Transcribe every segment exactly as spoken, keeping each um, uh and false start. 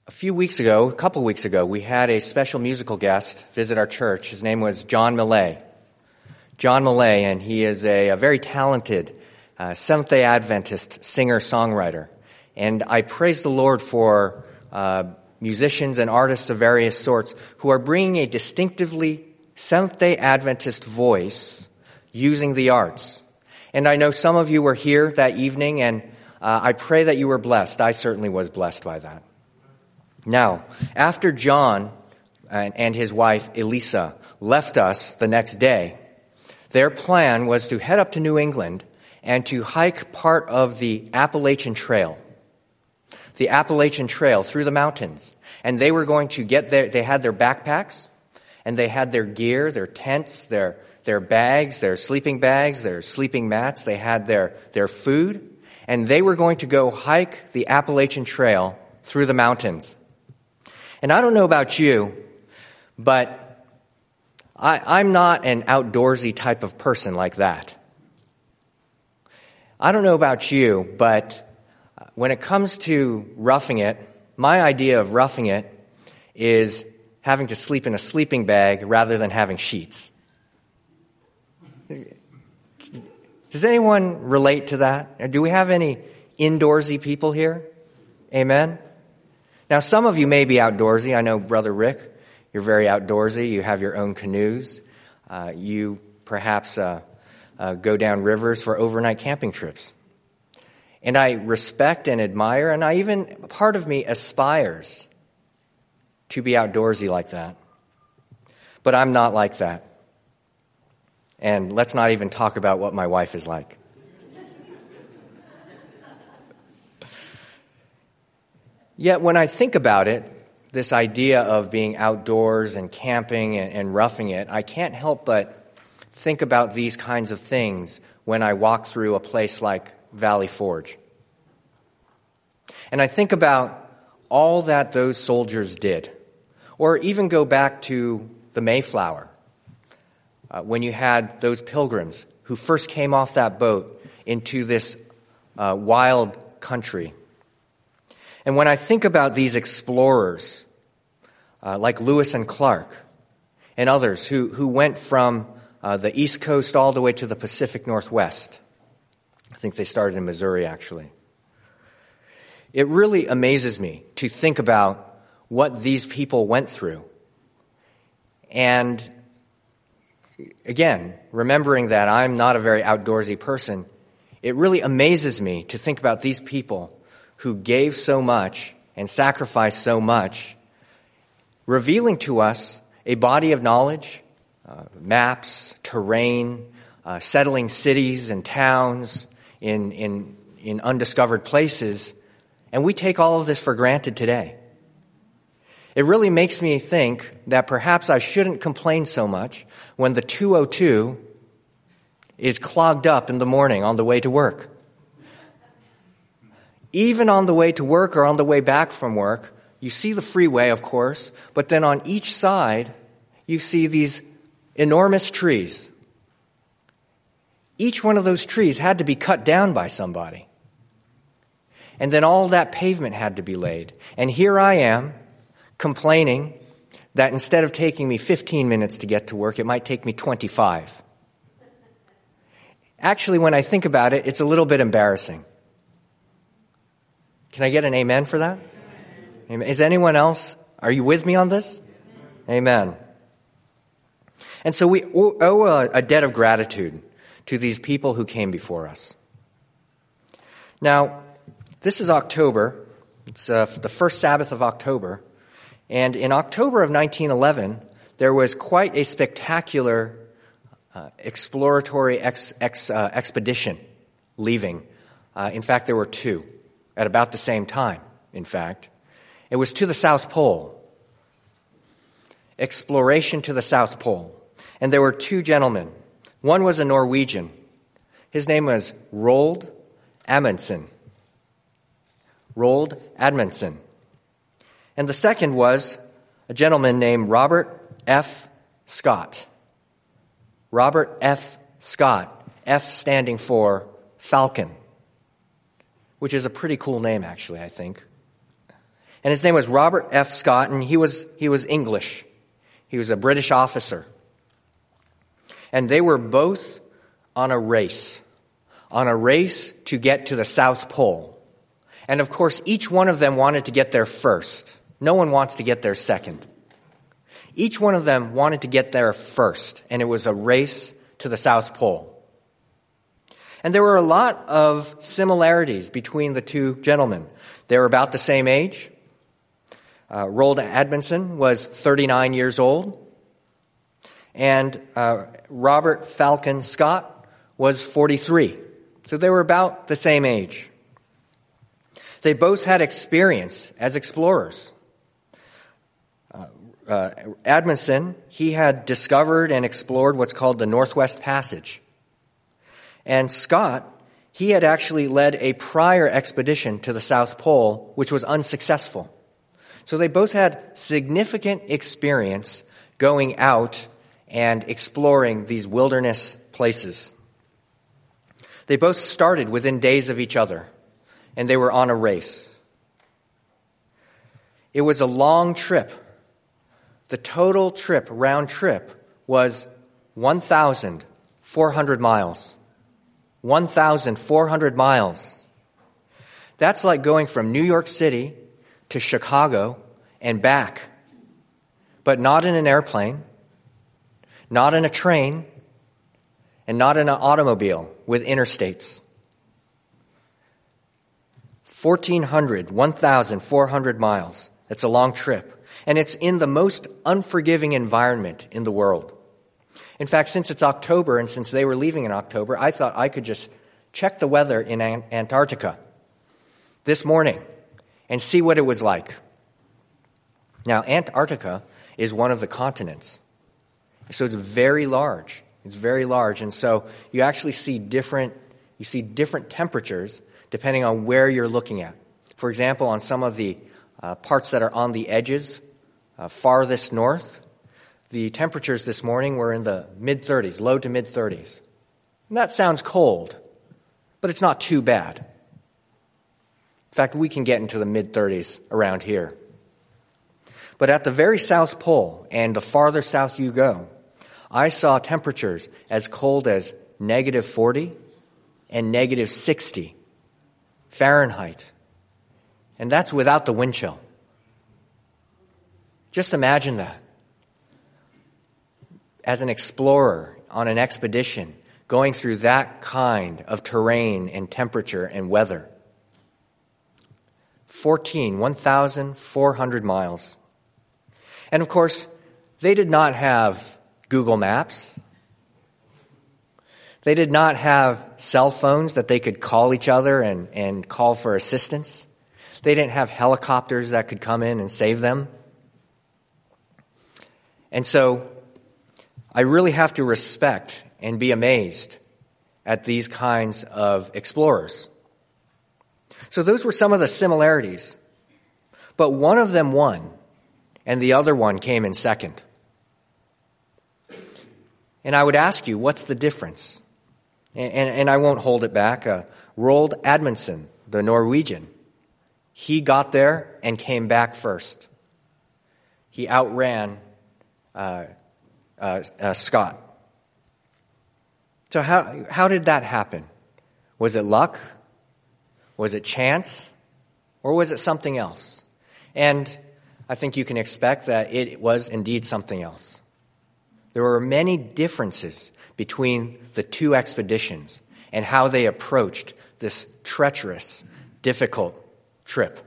A few weeks ago, a couple weeks ago, we had a special musical guest visit our church. His name was John Millay. John Millay, and he is a, a very talented uh, Seventh-day Adventist singer-songwriter. And I praise the Lord for uh, musicians and artists of various sorts who are bringing a distinctively Seventh-day Adventist voice using the arts. And I know some of you were here that evening, and uh, I pray that you were blessed. I certainly was blessed by that. Now, after John and his wife Elisa left us the next day, their plan was to head up to New England and to hike part of the Appalachian Trail, the Appalachian Trail through the mountains. And they were going to get there, they had their backpacks, and they had their gear, their tents, their, their bags, their sleeping bags, their sleeping mats, they had their, their food, and they were going to go hike the Appalachian Trail through the mountains. And I don't know about you, but I, I'm not an outdoorsy type of person like that. I don't know about you, but when it comes to roughing it, my idea of roughing it is having to sleep in a sleeping bag rather than having sheets. Does anyone relate to that? Do we have any indoorsy people here? Amen? Now, some of you may be outdoorsy. I know, Brother Rick, you're very outdoorsy. You have your own canoes. Uh, you perhaps uh, uh, go down rivers for overnight camping trips. And I respect and admire, and I even, part of me aspires to be outdoorsy like that. But I'm not like that. And let's not even talk about what my wife is like. Yet when I think about it, this idea of being outdoors and camping and, and roughing it, I can't help but think about these kinds of things when I walk through a place like Valley Forge. And I think about all that those soldiers did. Or even go back to the Mayflower, uh, when you had those pilgrims who first came off that boat into this uh, wild country. And when I think about these explorers, uh, like Lewis and Clark and others who, who went from uh, the East Coast all the way to the Pacific Northwest, I think they started in Missouri, actually. It really amazes me to think about what these people went through. And again, remembering that I'm not a very outdoorsy person, it really amazes me to think about these people who gave so much and sacrificed so much, revealing to us a body of knowledge, uh, maps, terrain, uh, settling cities and towns in, in, in undiscovered places, and we take all of this for granted today. It really makes me think that perhaps I shouldn't complain so much when the two oh two is clogged up in the morning on the way to work. Even on the way to work or on the way back from work, you see the freeway, of course, but then on each side, you see these enormous trees. Each one of those trees had to be cut down by somebody. And then all that pavement had to be laid. And here I am, complaining that instead of taking me fifteen minutes to get to work, it might take me twenty-five. Actually, when I think about it, it's a little bit embarrassing. Can I get an amen for that? Amen. Is anyone else, are you with me on this? Amen. And so we owe a, a debt of gratitude to these people who came before us. Now, this is October. It's uh, the first Sabbath of October. And in October of nineteen eleven, there was quite a spectacular uh, exploratory ex, ex, uh, expedition leaving. Uh, in fact, there were two. At about the same time, in fact. It was to the South Pole. Exploration to the South Pole. And there were two gentlemen. One was a Norwegian. His name was Roald Amundsen. Roald Amundsen. And the second was a gentleman named Robert F. Scott. Robert F. Scott. F standing for Falcon, which is a pretty cool name, actually, I think. And his name was Robert F. Scott, and he was, he was English. He was a British officer. And they were both on a race, on a race to get to the South Pole. And of course, each one of them wanted to get there first. No one wants to get there second. Each one of them wanted to get there first, and it was a race to the South Pole. And there were a lot of similarities between the two gentlemen. They were about the same age. Uh, Roald Amundsen was thirty-nine years old, and uh, Robert Falcon Scott was forty-three. So they were about the same age. They both had experience as explorers. Uh, uh, Amundsen, he had discovered and explored what's called the Northwest Passage. And Scott, he had actually led a prior expedition to the South Pole, which was unsuccessful. So they both had significant experience going out and exploring these wilderness places. They both started within days of each other, and they were on a race. It was a long trip. The total trip, round trip, was one thousand four hundred miles. one thousand four hundred miles. That's like going from New York City to Chicago and back, but not in an airplane, not in a train, and not in an automobile with interstates. fourteen hundred, one thousand four hundred miles. It's a long trip. And it's in the most unforgiving environment in the world. In fact, since it's October and since they were leaving in October, I thought I could just check the weather in Antarctica this morning and see what it was like. Now, Antarctica is one of the continents. So it's very large. It's very large. And so you actually see different, you see different temperatures depending on where you're looking at. For example, on some of the uh, parts that are on the edges, uh, farthest north, the temperatures this morning were in the mid-thirties, low to mid-thirties. And that sounds cold, but it's not too bad. In fact, we can get into the mid-thirties around here. But at the very South Pole, and the farther south you go, I saw temperatures as cold as negative forty and negative sixty Fahrenheit. And that's without the wind chill. Just imagine that. As an explorer on an expedition, going through that kind of terrain and temperature and weather. fourteen, one thousand four hundred miles. And of course, they did not have Google Maps. They did not have cell phones that they could call each other and, and call for assistance. They didn't have helicopters that could come in and save them. And so, I really have to respect and be amazed at these kinds of explorers. So those were some of the similarities. But one of them won, and the other one came in second. And I would ask you, what's the difference? And, and, and I won't hold it back. Uh, Roald Amundsen, the Norwegian, he got there and came back first. He outran uh, uh, uh, Scott. So how how did that happen? Was it luck? Was it chance? Or was it something else? And I think you can expect that it was indeed something else. There were many differences between the two expeditions and how they approached this treacherous, difficult trip.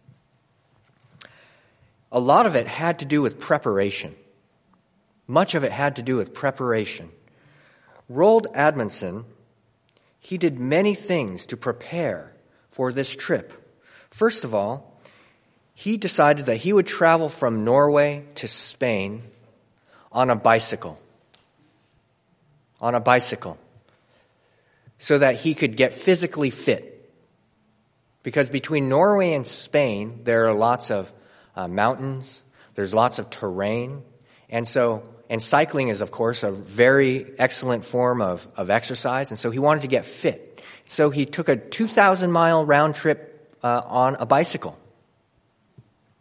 A lot of it had to do with preparation. Much of it had to do with preparation. Roald Amundsen, he did many things to prepare for this trip. First of all, he decided that he would travel from Norway to Spain on a bicycle. On a bicycle. So that he could get physically fit. Because between Norway and Spain, there are lots of uh, mountains, there's lots of terrain, and so And cycling is, of course, a very excellent form of, of exercise. And so he wanted to get fit. So he took a two thousand mile round trip uh, on a bicycle.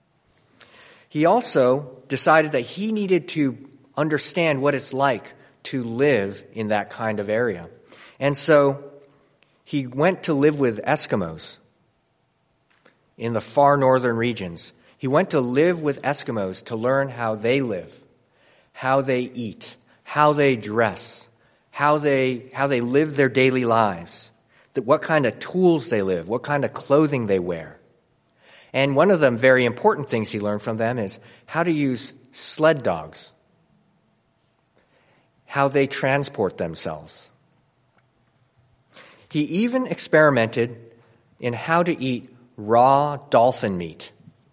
He also decided that he needed to understand what it's like to live in that kind of area. And so he went to live with Eskimos in the far northern regions. He went to live with Eskimos to learn how they live, how they eat, how they dress, how they how they live their daily lives, that what kind of tools they live, what kind of clothing they wear. And one of the very important things he learned from them is how to use sled dogs, how they transport themselves. He even experimented in how to eat raw dolphin meat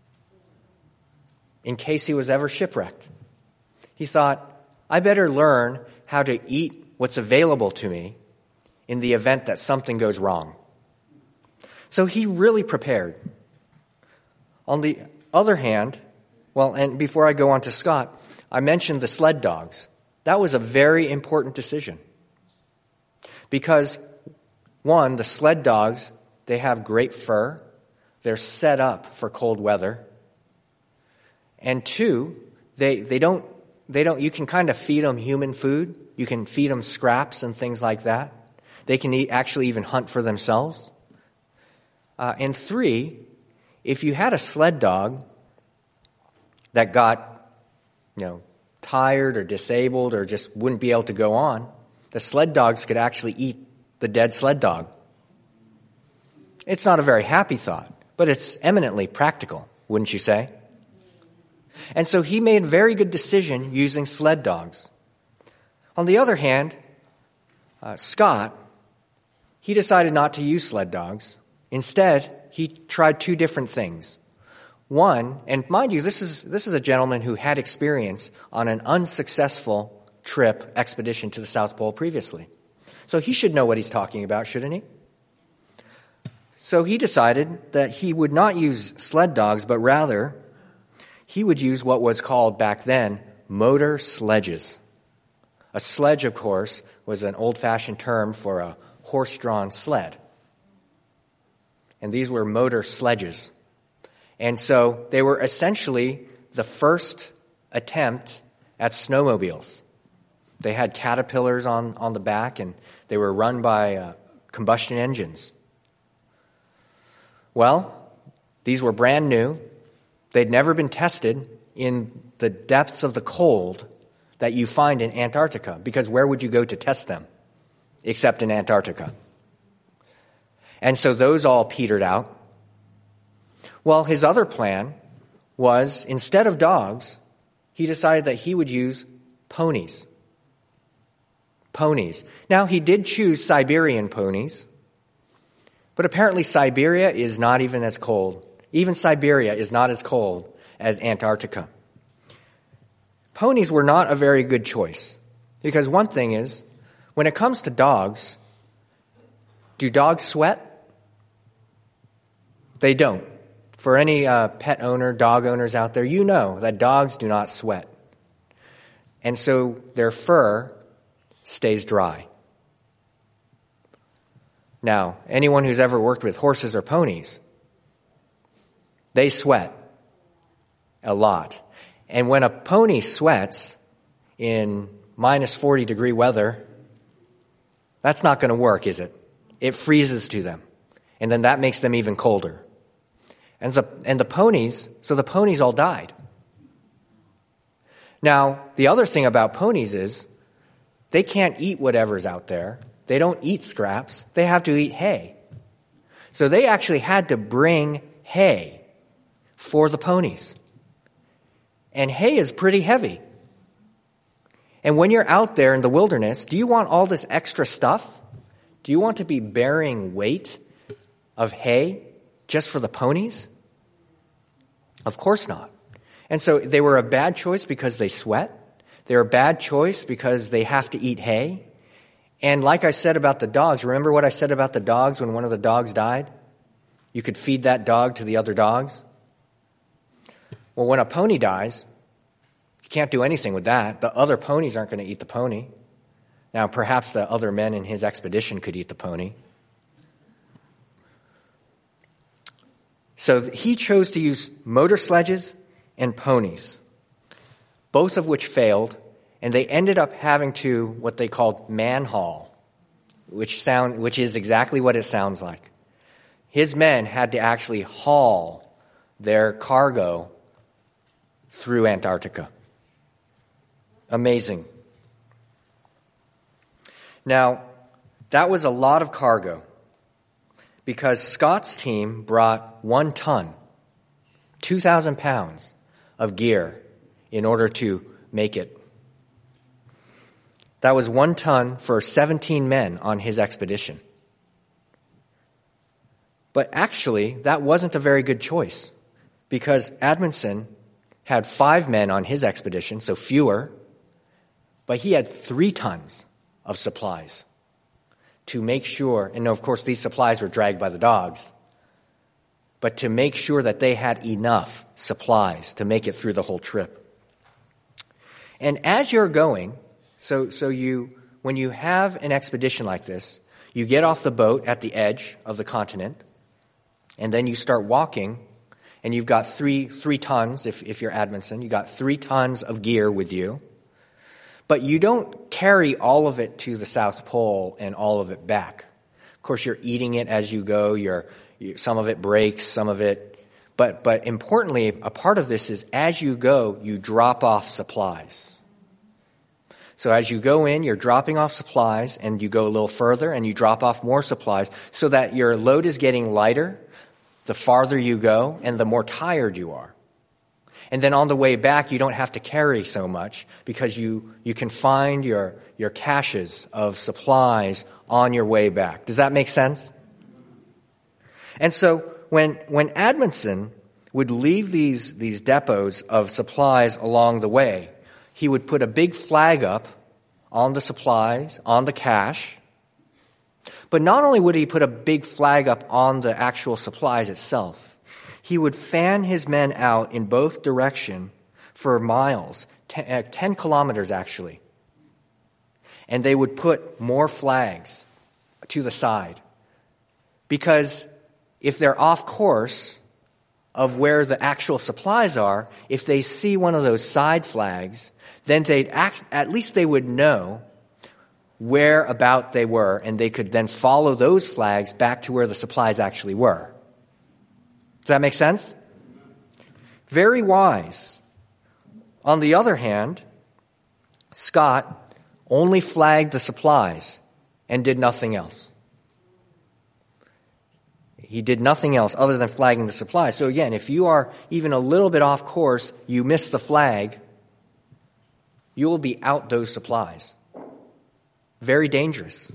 in case he was ever shipwrecked. He thought, I better learn how to eat what's available to me in the event that something goes wrong. So he really prepared. On the other hand, well, and before I go on to Scott, I mentioned the sled dogs. That was a very important decision. Because, one, the sled dogs, they have great fur. They're set up for cold weather. And two, they, they don't, they don't, you can kind of feed them human food. You can feed them scraps and things like that. They can eat, actually even hunt for themselves. Uh, and three, if you had a sled dog that got, you know, tired or disabled or just wouldn't be able to go on, the sled dogs could actually eat the dead sled dog. It's not a very happy thought, but it's eminently practical, wouldn't you say? And so he made a very good decision using sled dogs. On the other hand, uh, Scott, he decided not to use sled dogs. Instead, he tried two different things. One, and mind you, this is this is a gentleman who had experience on an unsuccessful trip, expedition to the South Pole previously. So he should know what he's talking about, shouldn't he? So he decided that he would not use sled dogs, but rather he would use what was called back then motor sledges. A sledge, of course, was an old-fashioned term for a horse-drawn sled. And these were motor sledges. And so they were essentially the first attempt at snowmobiles. They had caterpillars on, on the back, and they were run by uh, combustion engines. Well, these were brand new. They'd never been tested in the depths of the cold that you find in Antarctica, because where would you go to test them except in Antarctica? And so those all petered out. Well, his other plan was, instead of dogs, he decided that he would use ponies. Ponies. Now, he did choose Siberian ponies, but apparently Siberia is not even as cold. Even Siberia is not as cold as Antarctica. Ponies were not a very good choice, because one thing is, when it comes to dogs, do dogs sweat? They don't. For any uh, pet owner, dog owners out there, you know that dogs do not sweat. And so their fur stays dry. Now, anyone who's ever worked with horses or ponies, they sweat a lot. And when a pony sweats in minus forty degree weather, that's not going to work, is it? It freezes to them. And then that makes them even colder. And the, and the ponies, so the ponies all died. Now, the other thing about ponies is they can't eat whatever's out there. They don't eat scraps. They have to eat hay. So they actually had to bring hay for the ponies. And hay is pretty heavy. And when you're out there in the wilderness, do you want all this extra stuff? Do you want to be bearing weight of hay just for the ponies? Of course not. And so they were a bad choice because they sweat. They're a bad choice because they have to eat hay. And like I said about the dogs, remember what I said about the dogs when one of the dogs died? You could feed that dog to the other dogs. Well, when a pony dies, you can't do anything with that. The other ponies aren't going to eat the pony. Now, perhaps the other men in his expedition could eat the pony. So he chose to use motor sledges, and ponies, both of which failed, and they ended up having to what they called man-haul, which sound which is exactly what it sounds like. His men had to actually haul their cargo through Antarctica. Amazing. Now, that was a lot of cargo because Scott's team brought one ton, two thousand pounds of gear in order to make it. That was one ton for seventeen men on his expedition. But actually, that wasn't a very good choice because Amundsen had five men on his expedition, so fewer, but he had three tons of supplies to make sure, and of course these supplies were dragged by the dogs, but to make sure that they had enough supplies to make it through the whole trip. And as you're going, so so you when you have an expedition like this, you get off the boat at the edge of the continent, and then you start walking, and you've got three three tons, if, if you're Amundsen, you got three tons of gear with you. But you don't carry all of it to the South Pole and all of it back. Of course, you're eating it as you go. You're, you, some of it breaks, some of it. But, but importantly, a part of this is as you go, you drop off supplies. So as you go in, you're dropping off supplies, and you go a little further, and you drop off more supplies so that your load is getting lighter the farther you go and the more tired you are. And then on the way back, you don't have to carry so much because you, you can find your, your caches of supplies on your way back. Does that make sense? And so when, when Amundsen would leave these, these depots of supplies along the way, he would put a big flag up on the supplies, on the cache. But not only would he put a big flag up on the actual supplies itself, he would fan his men out in both directions for miles, ten, uh, ten kilometers actually. And they would put more flags to the side. Because if they're off course of where the actual supplies are, if they see one of those side flags, then they'd act, at least they would know where about they were, and they could then follow those flags back to where the supplies actually were. Does that make sense? Very wise. On the other hand, Scott only flagged the supplies and did nothing else. He did nothing else other than flagging the supplies. So again, if you are even a little bit off course, you miss the flag, you will be out those supplies. Very dangerous.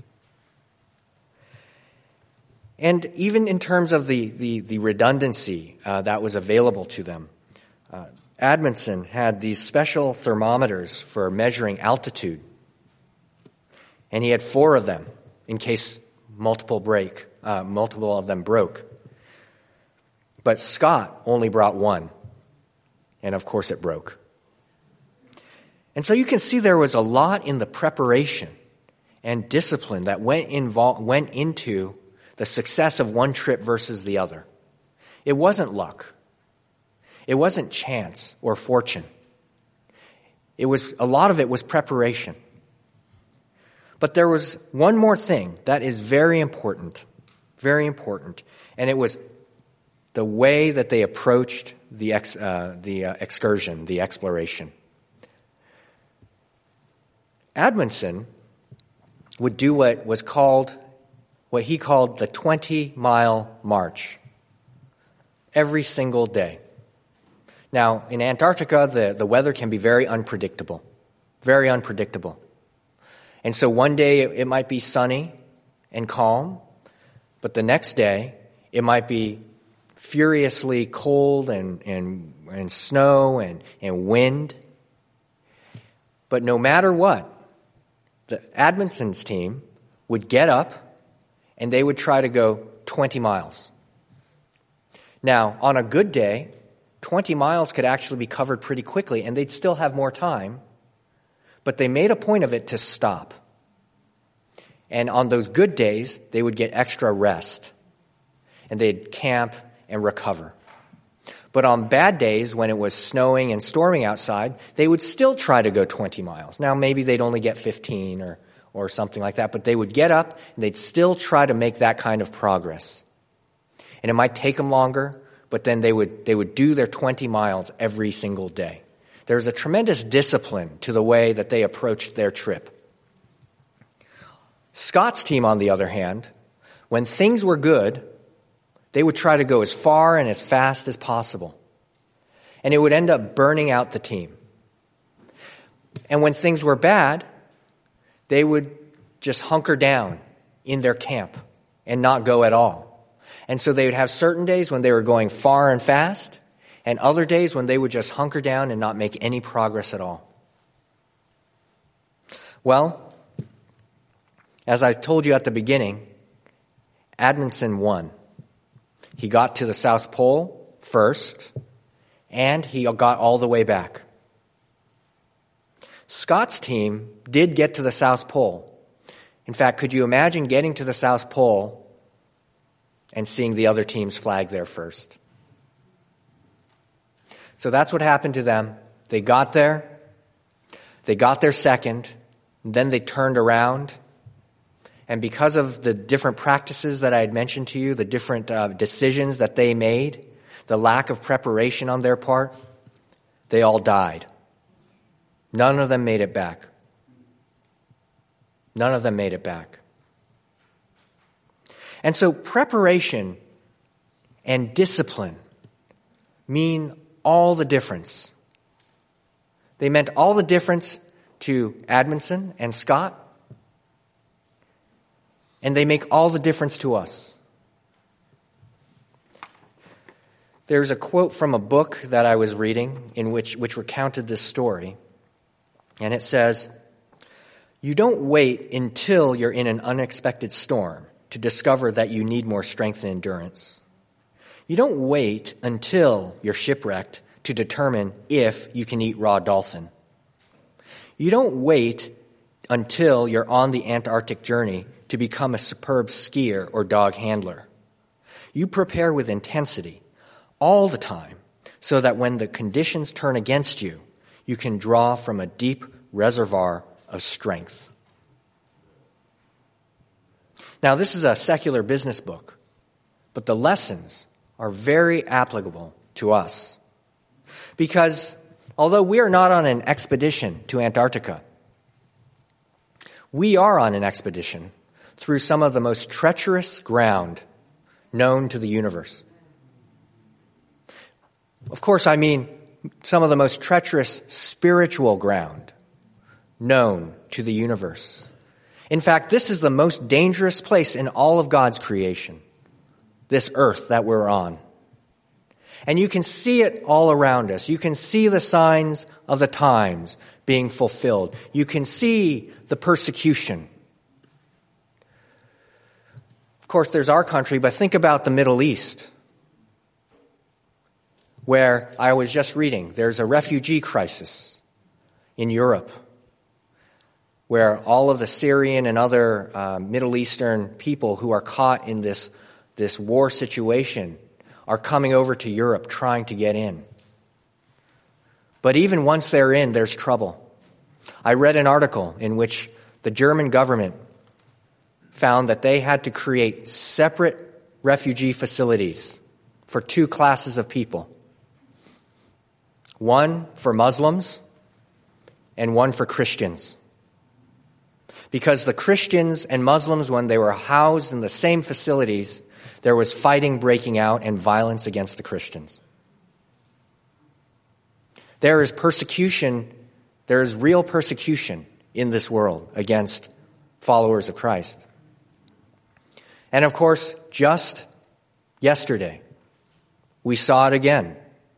And even in terms of the, the, the redundancy uh, that was available to them, uh, Amundsen had these special thermometers for measuring altitude. And he had four of them in case multiple break, uh, multiple of them broke. But Scott only brought one. And of course it broke. And so you can see there was a lot in the preparation and discipline that went invol- went into the success of one trip versus the other. It wasn't luck. It wasn't chance or fortune. It was, a lot of it was preparation. But there was one more thing that is very important, very important, and it was the way that they approached the ex, uh, the uh, excursion, the exploration. Amundsen would do what was called, what he called the twenty-mile march every single day. Now, in Antarctica, the, the weather can be very unpredictable, very unpredictable. And so one day it, it might be sunny and calm, but the next day it might be furiously cold and, and, and snow and, and wind. But no matter what, the Amundsen's team would get up and they would try to go twenty miles. Now, on a good day, twenty miles could actually be covered pretty quickly and they'd still have more time, but they made a point of it to stop. And on those good days, they would get extra rest and they'd camp and recover. But on bad days, when it was snowing and storming outside, they would still try to go twenty miles. Now, maybe they'd only get fifteen or, or something like that, but they would get up and they'd still try to make that kind of progress. And it might take them longer, but then they would, they would do their twenty miles every single day. There's a tremendous discipline to the way that they approached their trip. Scott's team, on the other hand, when things were good, they would try to go as far and as fast as possible. And it would end up burning out the team. And when things were bad, they would just hunker down in their camp and not go at all. And so they would have certain days when they were going far and fast, and other days when they would just hunker down and not make any progress at all. Well, as I told you at the beginning, Amundsen won. He got to the South Pole first, and he got all the way back. Scott's team did get to the South Pole. In fact, could you imagine getting to the South Pole and seeing the other team's flag there first? So that's what happened to them. They got there, they got there second, and then they turned around. And because of the different practices that I had mentioned to you, the different uh, decisions that they made, the lack of preparation on their part, they all died. None of them made it back. None of them made it back. And so preparation and discipline mean all the difference. They meant all the difference to Amundsen and Scott, and they make all the difference to us. There's a quote from a book that I was reading in which, which recounted this story. And it says, "You don't wait until you're in an unexpected storm to discover that you need more strength and endurance. You don't wait until you're shipwrecked to determine if you can eat raw dolphin. You don't wait until you're on the Antarctic journey to become a superb skier or dog handler. You prepare with intensity all the time so that when the conditions turn against you, you can draw from a deep reservoir of strength." Now, this is a secular business book, but the lessons are very applicable to us. Because although we are not on an expedition to Antarctica, we are on an expedition through some of the most treacherous ground known to the universe. Of course, I mean some of the most treacherous spiritual ground known to the universe. In fact, this is the most dangerous place in all of God's creation, this earth that we're on. And you can see it all around us. You can see the signs of the times being fulfilled. You can see the persecution. Of course, there's our country, but think about the Middle East, where I was just reading, there's a refugee crisis in Europe, where all of the Syrian and other uh, Middle Eastern people who are caught in this, this war situation are coming over to Europe trying to get in. But even once they're in, there's trouble. I read an article in which the German government found that they had to create separate refugee facilities for two classes of people. One for Muslims and one for Christians. Because the Christians and Muslims, when they were housed in the same facilities, there was fighting breaking out and violence against the Christians. There is persecution, there is real persecution in this world against followers of Christ. And of course, just yesterday, we saw it again,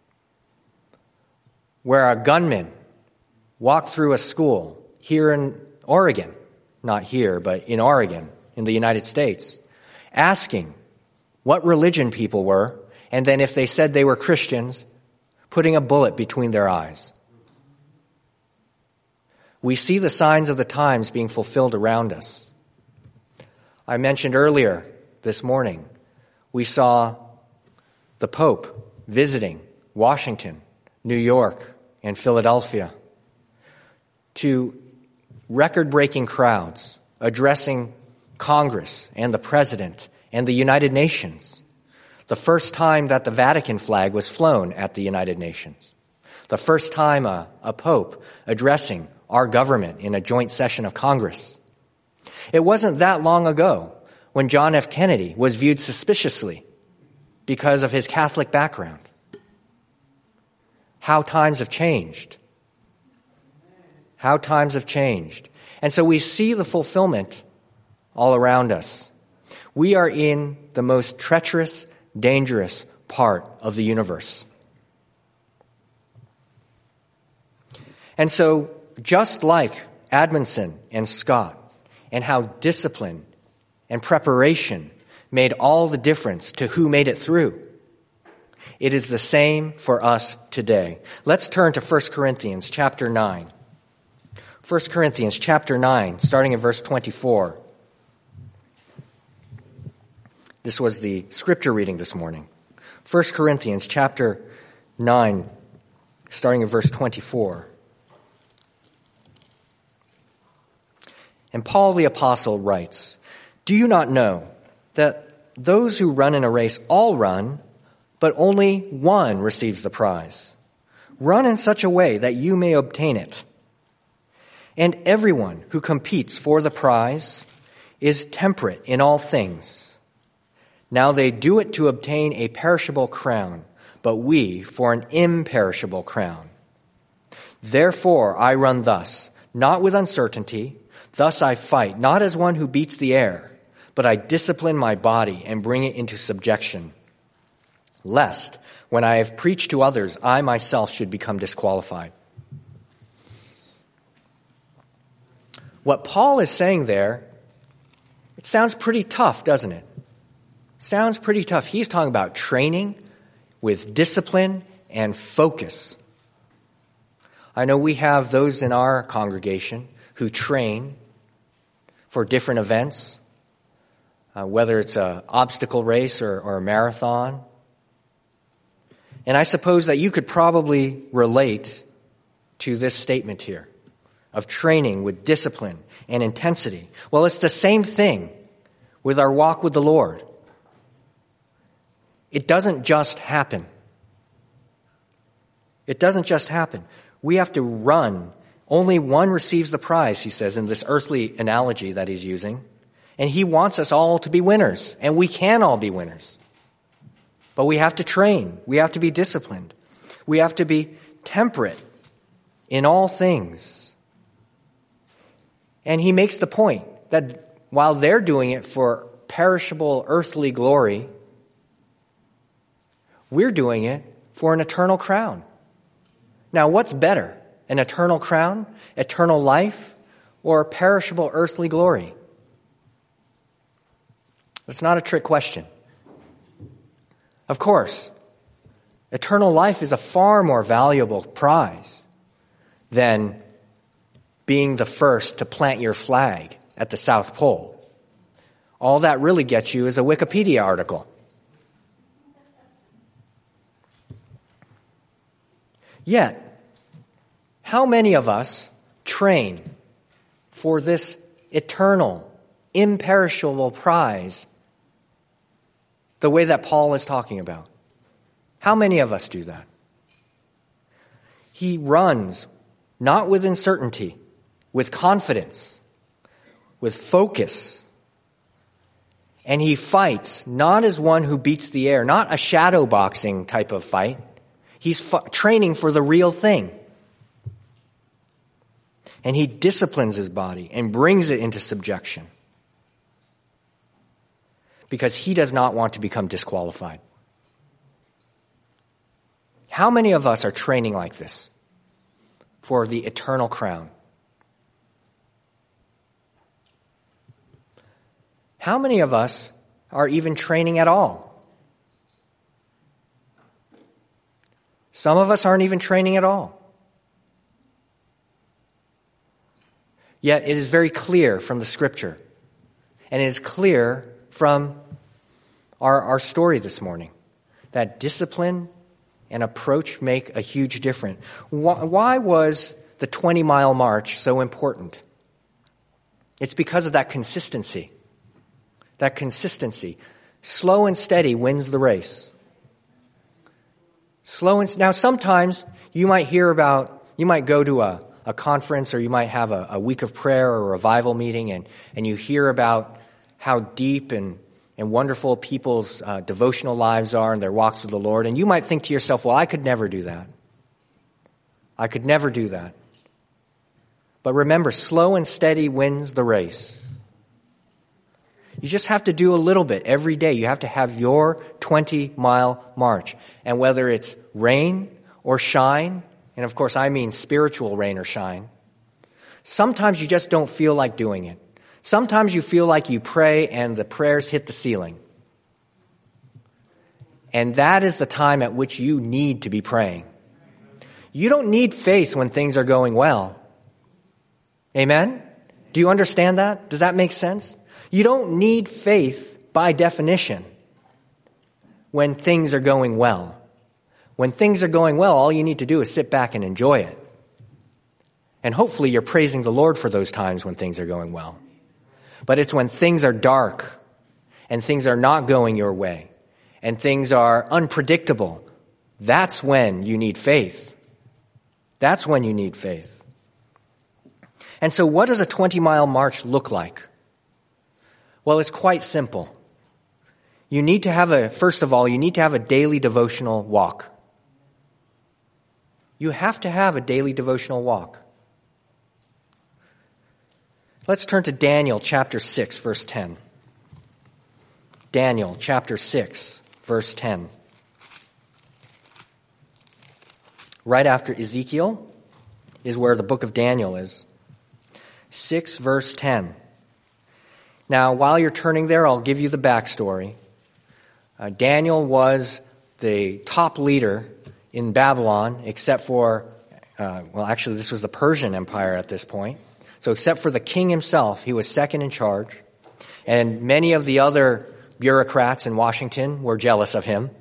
where a gunman walked through a school here in Oregon, not here, but in Oregon, in the United States, asking what religion people were, and then if they said they were Christians, putting a bullet between their eyes. We see the signs of the times being fulfilled around us. I mentioned earlier this morning, we saw the Pope visiting Washington, New York, and Philadelphia, to record-breaking crowds addressing Congress and the President and the United Nations. The first time that the Vatican flag was flown at the United Nations. The first time a, a pope addressing our government in a joint session of Congress. It wasn't that long ago when John F. Kennedy was viewed suspiciously because of his Catholic background. How times have changed. How times have changed. And so we see the fulfillment all around us. We are in the most treacherous, dangerous part of the universe. And so, just like Admonson and Scott, and how discipline and preparation made all the difference to who made it through, it is the same for us today. Let's turn to First Corinthians chapter nine. First Corinthians chapter nine, starting at verse twenty-four. This was the scripture reading this morning. First Corinthians chapter nine, starting at verse twenty-four. And Paul the apostle writes, "Do you not know that those who run in a race all run, but only one receives the prize? Run in such a way that you may obtain it. And everyone who competes for the prize is temperate in all things. Now they do it to obtain a perishable crown, but we for an imperishable crown. Therefore I run thus, not with uncertainty. Thus I fight, not as one who beats the air, but I discipline my body and bring it into subjection, lest, when I have preached to others, I myself should become disqualified." What Paul is saying there, it sounds pretty tough, doesn't it? Sounds pretty tough. He's talking about training with discipline and focus. I know we have those in our congregation who train for different events, uh, whether it's an obstacle race or, or a marathon. And I suppose that you could probably relate to this statement here of training with discipline and intensity. Well, it's the same thing with our walk with the Lord. It doesn't just happen. It doesn't just happen. We have to run. Only one receives the prize, he says, in this earthly analogy that he's using. And he wants us all to be winners, and we can all be winners. But we have to train. We have to be disciplined. We have to be temperate in all things. And he makes the point that while they're doing it for perishable earthly glory, we're doing it for an eternal crown. Now, what's better? An eternal crown, eternal life, or perishable earthly glory? It's not a trick question. Of course, eternal life is a far more valuable prize than being the first to plant your flag at the South Pole. All that really gets you is a Wikipedia article. Yet, how many of us train for this eternal, imperishable prize the way that Paul is talking about? How many of us do that? He runs not with uncertainty, with confidence, with focus. And he fights not as one who beats the air, not a shadow boxing type of fight. He's fu- training for the real thing. And he disciplines his body and brings it into subjection. Because he does not want to become disqualified. How many of us are training like this for the eternal crown? How many of us are even training at all? Some of us aren't even training at all. Yet it is very clear from the scripture, and it is clear from our, our story this morning, that discipline and approach make a huge difference. Why, why was the twenty-mile march so important? It's because of that consistency. That consistency. Slow and steady wins the race. Slow and now sometimes you might hear about, you might go to a, a conference or you might have a, a week of prayer or a revival meeting and, and you hear about how deep and, and wonderful people's uh, devotional lives are and their walks with the Lord. And you might think to yourself, well, I could never do that. I could never do that. But remember, slow and steady wins the race. You just have to do a little bit every day. You have to have your twenty-mile march. And whether it's rain or shine, and of course I mean spiritual rain or shine, sometimes you just don't feel like doing it. Sometimes you feel like you pray and the prayers hit the ceiling. And that is the time at which you need to be praying. You don't need faith when things are going well. Amen? Do you understand that? Does that make sense? You don't need faith by definition when things are going well. When things are going well, all you need to do is sit back and enjoy it. And hopefully you're praising the Lord for those times when things are going well. But it's when things are dark and things are not going your way and things are unpredictable, that's when you need faith. That's when you need faith. And so what does a twenty-mile march look like? Well, it's quite simple. You need to have a, first of all, you need to have a daily devotional walk. You have to have a daily devotional walk. Let's turn to Daniel chapter six, verse ten. Daniel chapter six, verse ten. Right after Ezekiel is where the book of Daniel is. six, verse ten. Now, while you're turning there, I'll give you the backstory. Uh, Daniel was the top leader in Babylon, except for, uh, well, actually, this was the Persian Empire at this point. So except for the king himself, he was second in charge. And many of the other bureaucrats in Washington were jealous of him.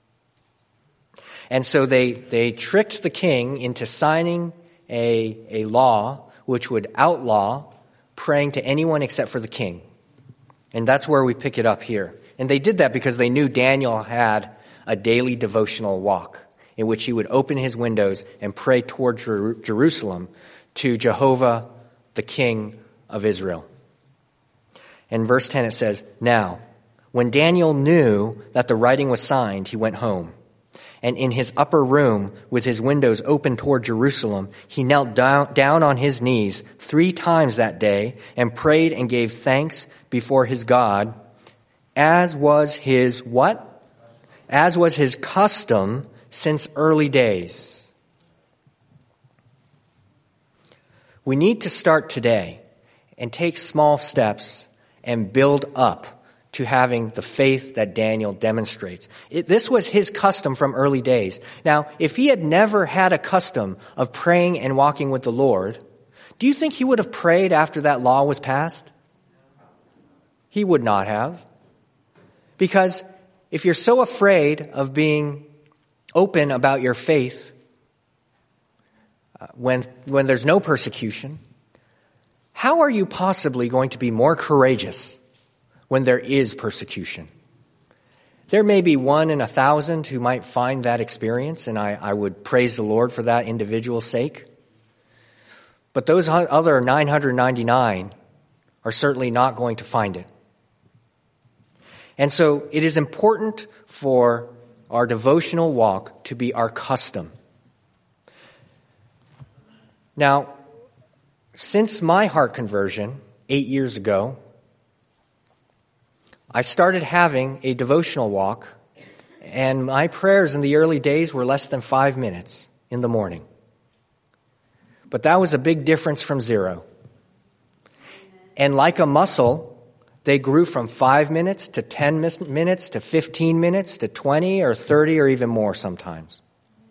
And so they, they tricked the king into signing a, a law which would outlaw praying to anyone except for the king. And that's where we pick it up here. And they did that because they knew Daniel had a daily devotional walk in which he would open his windows and pray toward Jer- Jerusalem to Jehovah, the King of Israel. In verse ten it says, "Now, when Daniel knew that the writing was signed, he went home. And in his upper room, with his windows open toward Jerusalem, he knelt down, down on his knees three times that day and prayed and gave thanks before his God, as was his what? As was his custom since early days." We need to start today and take small steps and build up to having the faith that Daniel demonstrates. It, this was his custom from early days. Now, if he had never had a custom of praying and walking with the Lord, do you think he would have prayed after that law was passed? He would not have. Because if you're so afraid of being open about your faith uh, when, when there's no persecution, how are you possibly going to be more courageous when there is persecution? There may be one in a thousand who might find that experience, and I, I would praise the Lord for that individual's sake. But those other nine hundred ninety-nine are certainly not going to find it. And so it is important for our devotional walk to be our custom. Now, since my heart conversion eight years ago, I started having a devotional walk, and my prayers in the early days were less than five minutes in the morning. But that was a big difference from zero. And like a muscle, they grew from five minutes to ten minutes to fifteen minutes to twenty or thirty or even more sometimes.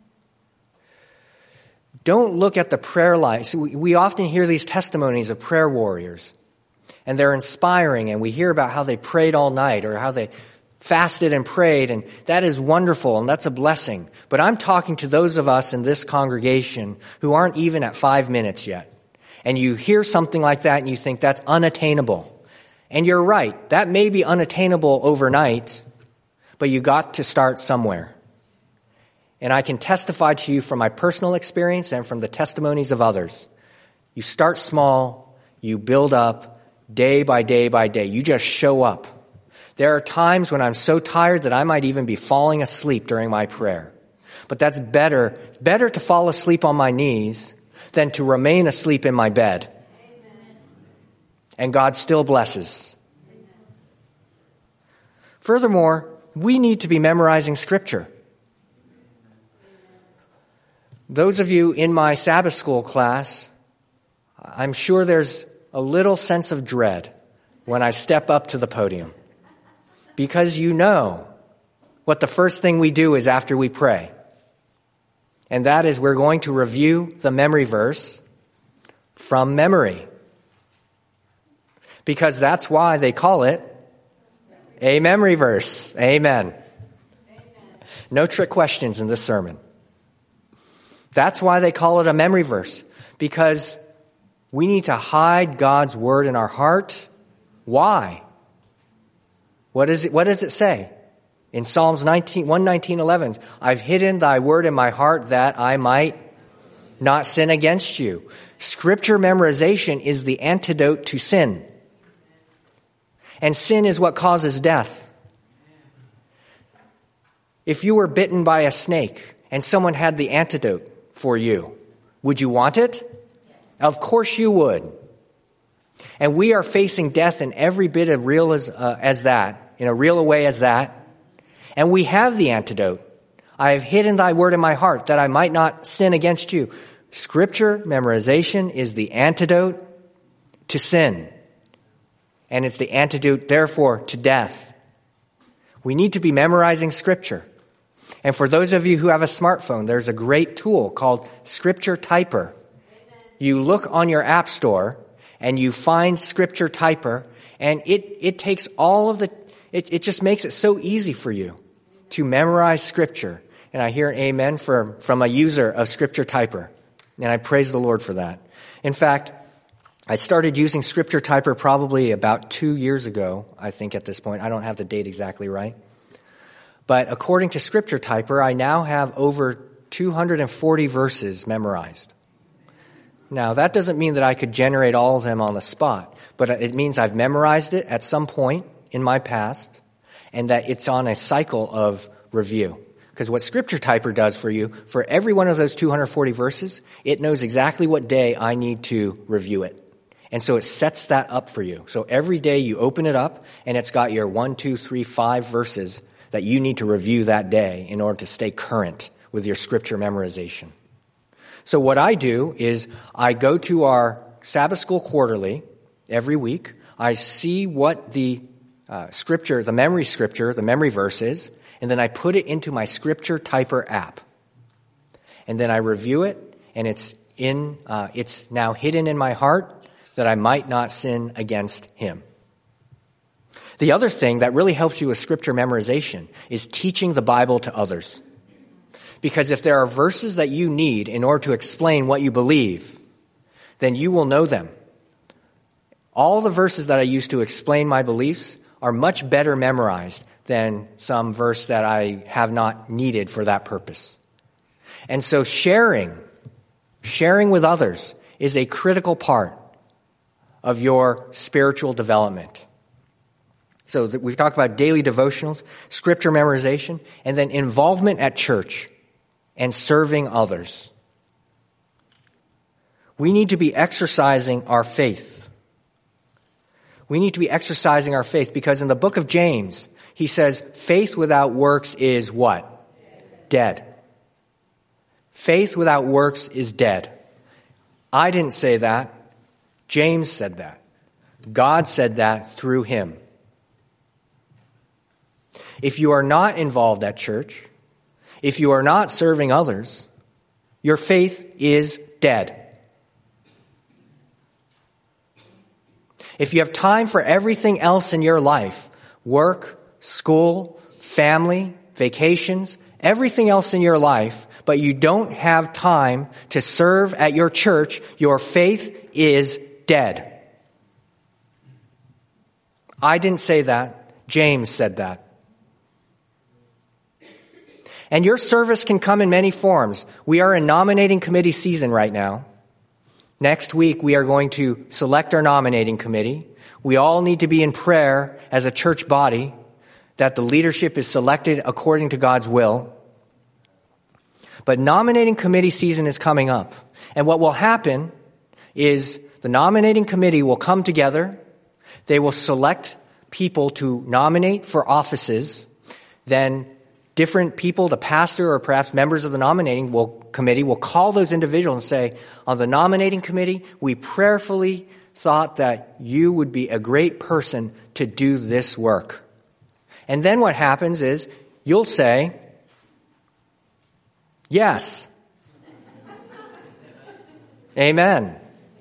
Don't look at the prayer life. We often hear these testimonies of prayer warriors, and they're inspiring, and we hear about how they prayed all night or how they fasted and prayed, and that is wonderful, and that's a blessing. But I'm talking to those of us in this congregation who aren't even at five minutes yet. And you hear something like that and you think that's unattainable. And you're right, that may be unattainable overnight, but you got to start somewhere. And I can testify to you from my personal experience and from the testimonies of others. You start small, you build up day by day by day. You just show up. There are times when I'm so tired that I might even be falling asleep during my prayer. But that's better, better to fall asleep on my knees than to remain asleep in my bed. Amen. And God still blesses. Amen. Furthermore, we need to be memorizing Scripture. Those of you in my Sabbath school class, I'm sure there's a little sense of dread when I step up to the podium. Because you know what the first thing we do is after we pray. And that is we're going to review the memory verse from memory. Because that's why they call it a memory verse. Amen. Amen. No trick questions in this sermon. That's why they call it a memory verse. Because we need to hide God's word in our heart. Why? What is it, what does it say? In Psalms nineteen, one nineteen, eleven, I've hidden thy word in my heart that I might not sin against you. Scripture memorization is the antidote to sin. And sin is what causes death. If you were bitten by a snake and someone had the antidote for you, would you want it? Of course you would. And we are facing death in every bit of real as, uh, as that, in a real a way as that. And we have the antidote. I have hidden thy word in my heart that I might not sin against you. Scripture memorization is the antidote to sin. And it's the antidote, therefore, to death. We need to be memorizing Scripture. And for those of you who have a smartphone, there's a great tool called Scripture Typer. You look on your app store and you find Scripture Typer, and it, it takes all of the, it, it just makes it so easy for you to memorize Scripture. And I hear an amen for, from a user of Scripture Typer. And I praise the Lord for that. In fact, I started using Scripture Typer probably about two years ago, I think at this point. I don't have the date exactly right. But according to Scripture Typer, I now have over two hundred forty verses memorized. Now, that doesn't mean that I could generate all of them on the spot, but it means I've memorized it at some point in my past, and that it's on a cycle of review. Because what Scripture Typer does for you, for every one of those two hundred forty verses, it knows exactly what day I need to review it. And so it sets that up for you. So every day you open it up, and it's got your one, two, three, five verses that you need to review that day in order to stay current with your Scripture memorization. So what I do is I go to our Sabbath School Quarterly every week. I see what the uh, scripture, the memory scripture, the memory verse is, and then I put it into my Scripture Typer app. And then I review it, and it's in, uh, it's now hidden in my heart that I might not sin against Him. The other thing that really helps you with Scripture memorization is teaching the Bible to others. Because if there are verses that you need in order to explain what you believe, then you will know them. All the verses that I use to explain my beliefs are much better memorized than some verse that I have not needed for that purpose. And so sharing, sharing with others is a critical part of your spiritual development. So we've talked about daily devotionals, Scripture memorization, and then involvement at church and serving others. We need to be exercising our faith. We need to be exercising our faith because in the book of James, he says, faith without works is what? Dead. Dead. Faith without works is dead. I didn't say that. James said that. God said that through him. If you are not involved at church, if you are not serving others, your faith is dead. If you have time for everything else in your life, work, school, family, vacations, everything else in your life, but you don't have time to serve at your church, your faith is dead. I didn't say that. James said that. And your service can come in many forms. We are in nominating committee season right now. Next week, we are going to select our nominating committee. We all need to be in prayer as a church body that the leadership is selected according to God's will. But nominating committee season is coming up. And what will happen is the nominating committee will come together. They will select people to nominate for offices. Then different people, the pastor or perhaps members of the nominating will, committee will call those individuals and say, on the nominating committee, we prayerfully thought that you would be a great person to do this work. And then what happens is you'll say, yes. Amen.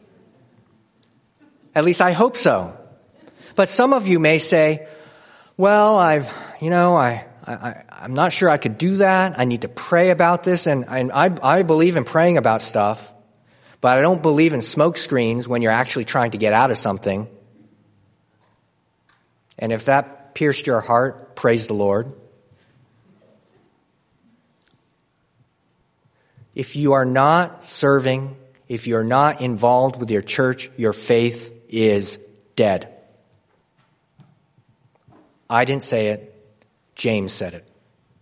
At least I hope so. But some of you may say, well, I've, you know, I, I, I'm not sure I could do that. I need to pray about this. And, and I, I believe in praying about stuff, but I don't believe in smoke screens when you're actually trying to get out of something. And if that pierced your heart, praise the Lord. If you are not serving, if you're not involved with your church, your faith is dead. I didn't say it. James said it.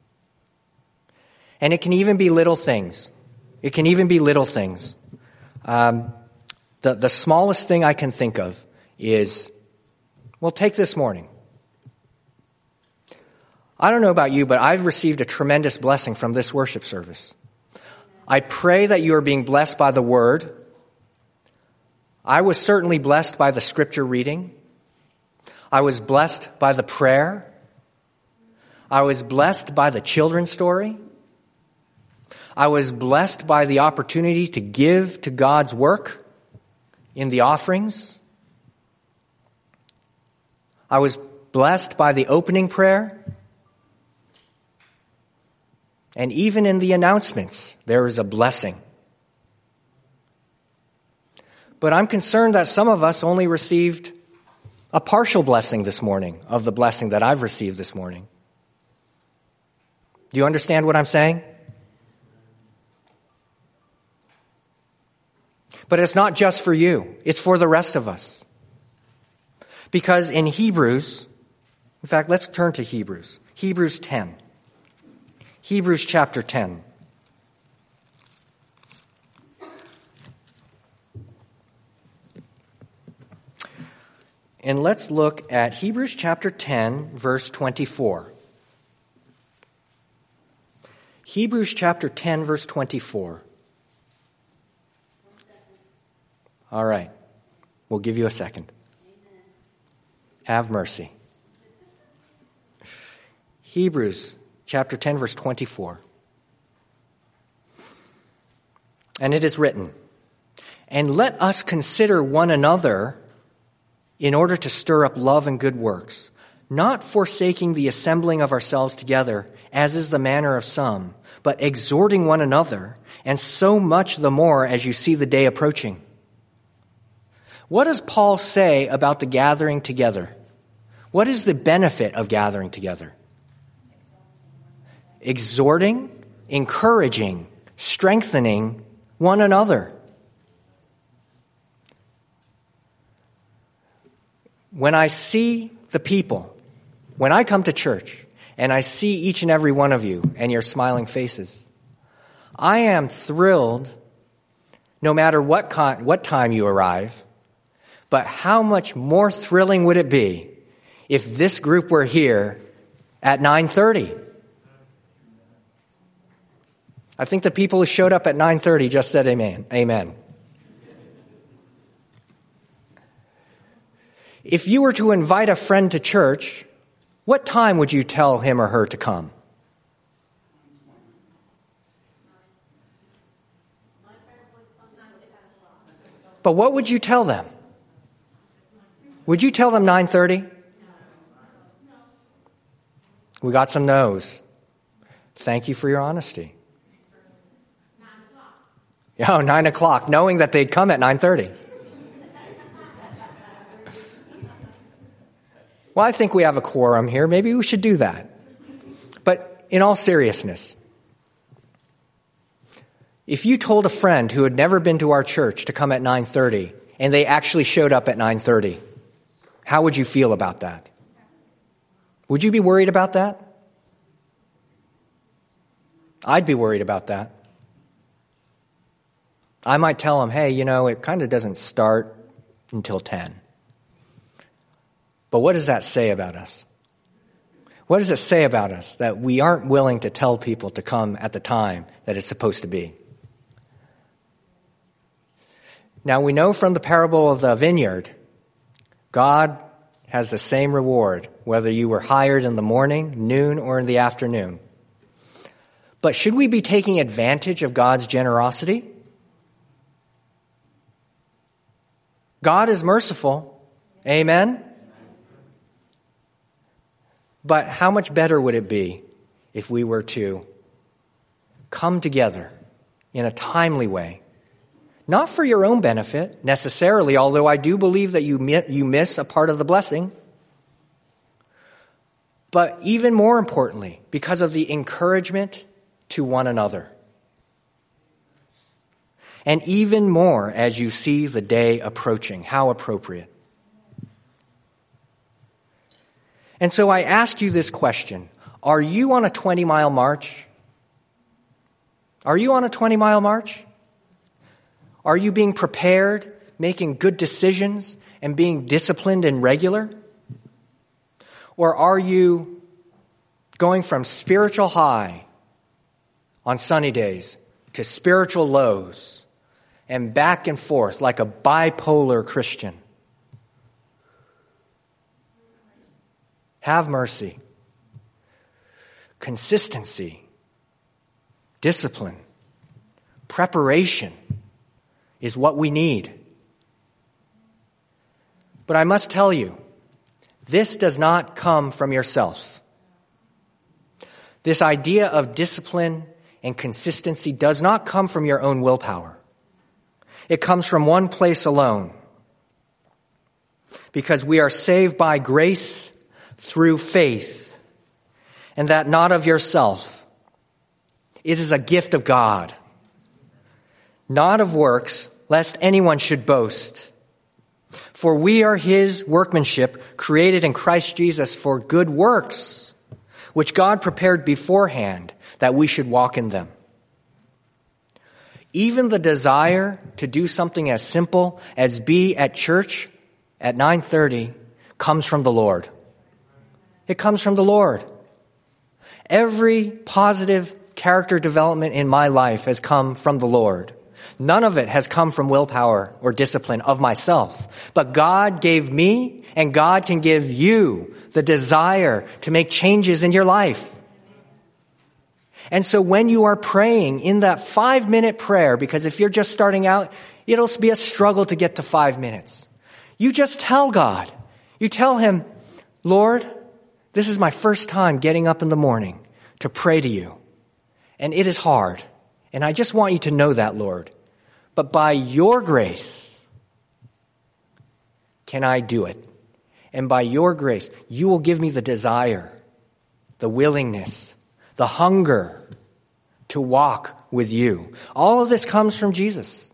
And it can even be little things. It can even be little things. Um, the, the smallest thing I can think of is, well, take this morning. I don't know about you, but I've received a tremendous blessing from this worship service. I pray that you are being blessed by the word. I was certainly blessed by the scripture reading. I was blessed by the prayer. I was blessed by the children's story. I was blessed by the opportunity to give to God's work in the offerings. I was blessed by the opening prayer. And even in the announcements, there is a blessing. But I'm concerned that some of us only received a partial blessing this morning of the blessing that I've received this morning. Do you understand what I'm saying? But it's not just for you. It's for the rest of us. Because in Hebrews, in fact, let's turn to Hebrews. Hebrews ten. Hebrews chapter ten. And let's look at Hebrews chapter ten, verse twenty-four. Hebrews chapter ten, verse twenty-four. All right. We'll give you a second. Have mercy. Hebrews chapter ten, verse twenty-four. And it is written, "And let us consider one another in order to stir up love and good works, not forsaking the assembling of ourselves together, as is the manner of some, but exhorting one another, and so much the more as you see the day approaching." What does Paul say about the gathering together? What is the benefit of gathering together? Exhorting, encouraging, strengthening one another. When I see the people, when I come to church and I see each and every one of you and your smiling faces, I am thrilled no matter what con- what time you arrive, but how much more thrilling would it be if this group were here at nine thirty? I think the people who showed up at nine thirty just said amen. Amen. If you were to invite a friend to church, what time would you tell him or her to come? But what would you tell them? Would you tell them nine thirty? We got some no's. Thank you for your honesty. Nine o'clock. Oh, nine o'clock, knowing that they'd come at nine thirty. Well, I think we have a quorum here. Maybe we should do that. But in all seriousness, if you told a friend who had never been to our church to come at nine thirty and they actually showed up at nine thirty, how would you feel about that? Would you be worried about that? I'd be worried about that. I might tell them, hey, you know, it kind of doesn't start until ten. But what does that say about us? What does it say about us that we aren't willing to tell people to come at the time that it's supposed to be? Now, we know from the parable of the vineyard, God has the same reward, whether you were hired in the morning, noon, or in the afternoon. But should we be taking advantage of God's generosity? God is merciful. Amen? But how much better would it be if we were to come together in a timely way? Not for your own benefit, necessarily, although I do believe that you you miss a part of the blessing. But even more importantly, because of the encouragement to one another. And even more as you see the day approaching. How appropriate. And so I ask you this question. Are you on a twenty-mile march? Are you on a twenty-mile march? Are you being prepared, making good decisions, and being disciplined and regular? Or are you going from spiritual high on sunny days to spiritual lows and back and forth like a bipolar Christian? Have mercy, consistency, discipline, preparation is what we need. But I must tell you, this does not come from yourself. This idea of discipline and consistency does not come from your own willpower. It comes from one place alone. Because we are saved by grace through faith, and that not of yourself. It is a gift of God, not of works, lest anyone should boast. For we are his workmanship, created in Christ Jesus for good works, which God prepared beforehand that we should walk in them. Even the desire to do something as simple as be at church at nine thirty comes from the Lord. It comes from the Lord. Every positive character development in my life has come from the Lord. None of it has come from willpower or discipline of myself. But God gave me, and God can give you, the desire to make changes in your life. And so when you are praying in that five-minute prayer, because if you're just starting out, it'll be a struggle to get to five minutes. You just tell God. You tell him, Lord, this is my first time getting up in the morning to pray to you. And it is hard. And I just want you to know that, Lord. But by your grace, can I do it? And by your grace, you will give me the desire, the willingness, the hunger to walk with you. All of this comes from Jesus.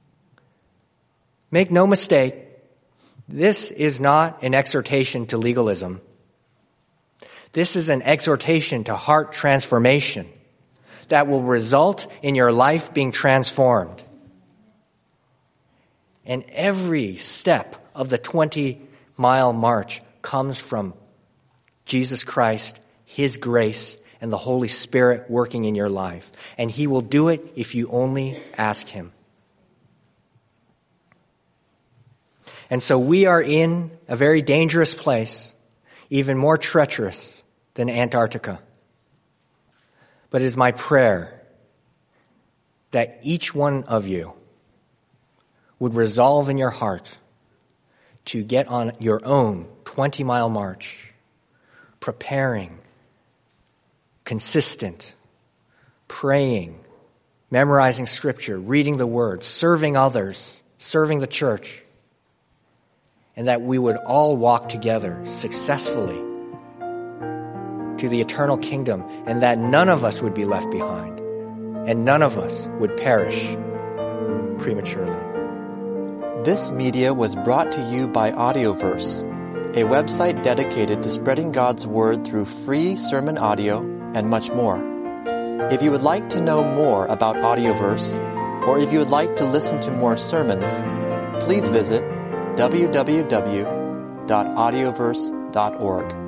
Make no mistake, this is not an exhortation to legalism. This is an exhortation to heart transformation that will result in your life being transformed. And every step of the twenty-mile march comes from Jesus Christ, his grace, and the Holy Spirit working in your life. And he will do it if you only ask him. And so we are in a very dangerous place, even more treacherous than Antarctica. But it is my prayer that each one of you would resolve in your heart to get on your own twenty-mile march, preparing consistent, praying, memorizing Scripture, reading the Word, serving others, serving the church, and that we would all walk together successfully to the eternal kingdom, and that none of us would be left behind, and none of us would perish prematurely. This media was brought to you by Audioverse, a website dedicated to spreading God's Word through free sermon audio and much more. If you would like to know more about Audioverse, or if you would like to listen to more sermons, please visit w w w dot audioverse dot org.